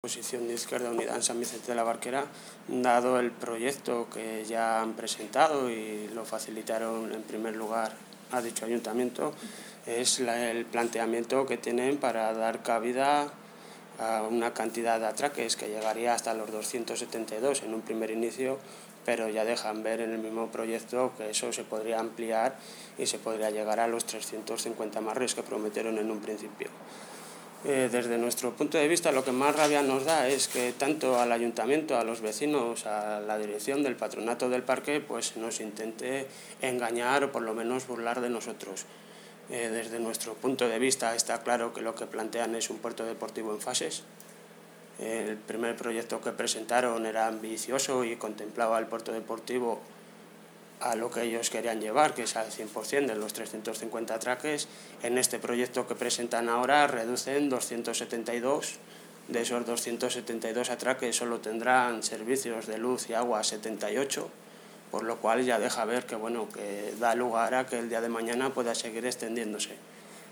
Posición de Izquierda Unida en San Vicente de la Barquera, dado el proyecto que ya han presentado y lo facilitaron en primer lugar a dicho ayuntamiento, es el planteamiento que tienen para dar cabida a una cantidad de atraques que llegaría hasta los 272 en un primer inicio, pero ya dejan ver en el mismo proyecto que eso se podría ampliar y se podría llegar a los 350 amarres que prometieron en un principio. Desde nuestro punto de vista, lo que más rabia nos da es que tanto al ayuntamiento, a los vecinos, a la dirección del patronato del parque, pues nos intente engañar o por lo menos burlar de nosotros. Desde nuestro punto de vista está claro que lo que plantean es un puerto deportivo en fases. El primer proyecto que presentaron era ambicioso y contemplaba el puerto deportivo a lo que ellos querían llevar, que es al 100% de los 350 atraques. En este proyecto que presentan ahora reducen 272. De esos 272 atraques solo tendrán servicios de luz y agua 78, por lo cual ya deja ver que, que da lugar a que el día de mañana pueda seguir extendiéndose.